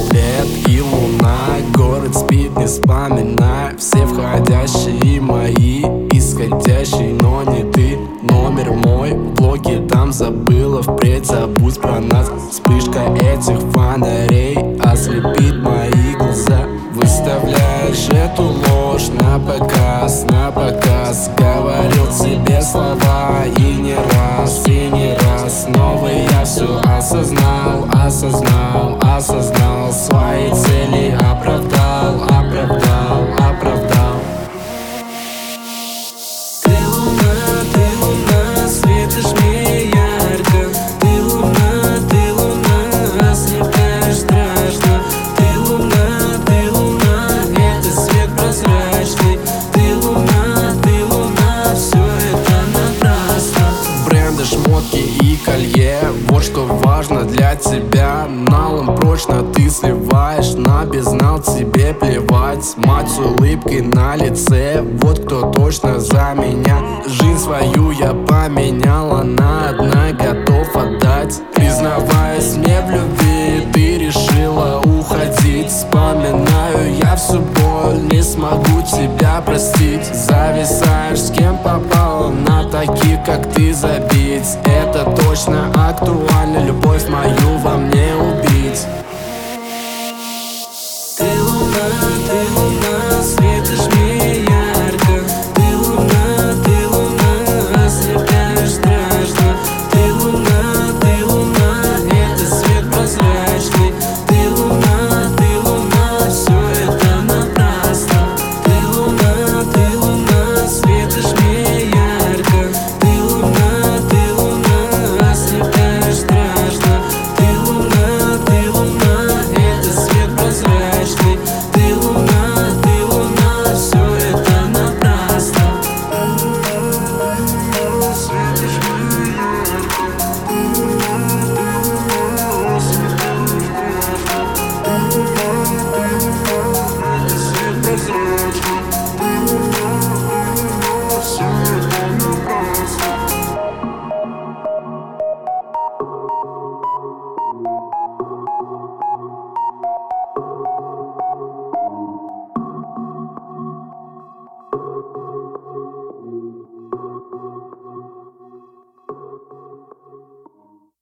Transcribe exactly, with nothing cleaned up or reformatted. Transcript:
свет и луна. Город спит, не вспоминай. Все входящие мои, исходящие, но не ты. Номер мой в блоке, там забыла. Впредь забудь про нас. Вспышка этих фонарей ослепит мои глаза. Выставляешь эту ложь на показ, на показ. Говорил тебе слова и не раз, и не раз. Новый я все осознал, осознал, осознал. Свои цели оправдал, оправдал, оправдал. Ты луна, ты луна, светишь мне ярко. Ты луна, ты луна, ослепляешь страшно. Ты луна, ты луна, это свет прозрачный. Ты луна, ты луна, все это напрасно. Бренды, шмотки и колье, вот что важно для тебя. Налом прочно ты сливаешь, на безнал тебе плевать. Мать с улыбкой на лице, вот кто точно за меня. Жизнь свою я поменял, она одна готов отдать. Признаваясь мне в любви, ты решила уходить. Вспоминаю я всю боль, не смогу тебя простить. Зависаешь с кем попало, на таких как ты забить. Это точно актуально, любовь мою во мне